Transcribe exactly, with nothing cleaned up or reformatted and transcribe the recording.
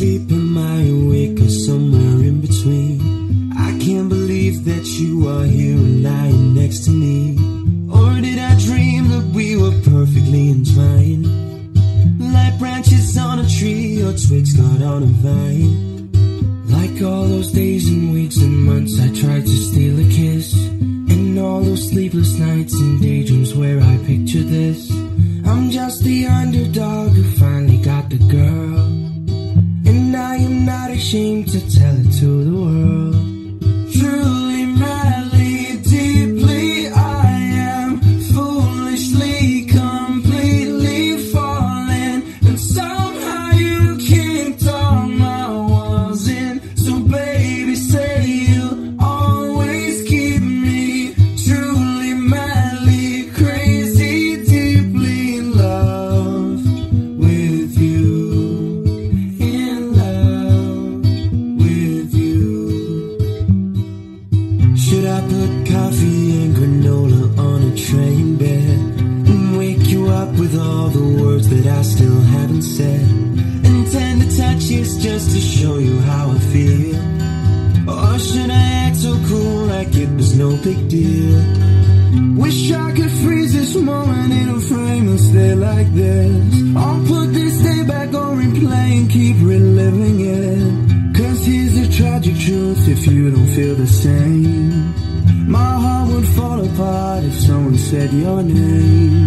asleep? Am I awake or somewhere in between? I can't believe that you are here and lying next to me. Or did I dream that we were perfectly entwined, like branches on a tree or twigs caught on a vine? Like all those days and weeks and months I tried to steal a kiss, and all those sleepless nights and daydreams where I picture this. I'm just the underdog who finally got the girl, and I am not ashamed to tell it to the world. Truly, madly, deeply, I am foolishly, completely falling, and somehow you kicked all my walls in. So baby, say you'll always keep me truly, madly, crazy, deeply in love with you, in love with you. Should I put coffee and granola on a train bed and wake you up with all the words that I still haven't said, and tender touches just to show you how I feel? Or should I act so cool like it was no big deal? Wish I could freeze this moment in a frame and stay like this. I'll put this day back on replay and keep reliving it. Cause here's the tragic truth, if you don't feel the same, my heart would fall apart if someone said your name.